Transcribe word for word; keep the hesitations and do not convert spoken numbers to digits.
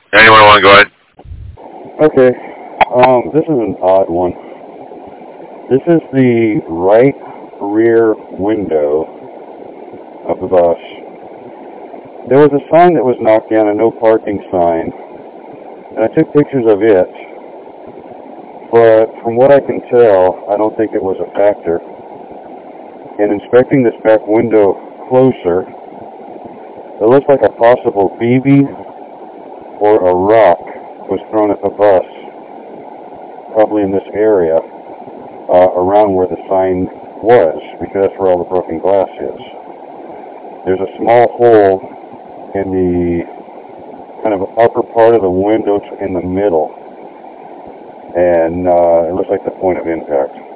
Anyone want to go ahead? Okay, um, this is an odd one. This is the right rear window of the bus. There was a sign that was knocked down, a no parking sign, and I took pictures of it, but from what I can tell, I don't think it was a factor. In inspecting this back window closer, it looks like a possible B B or a rock was thrown at the bus, probably in this area, uh, around where the sign was, because that's where all the broken glass is. There's a small hole in the kind of upper part of the window in the middle, and uh, it looks like the point of impact.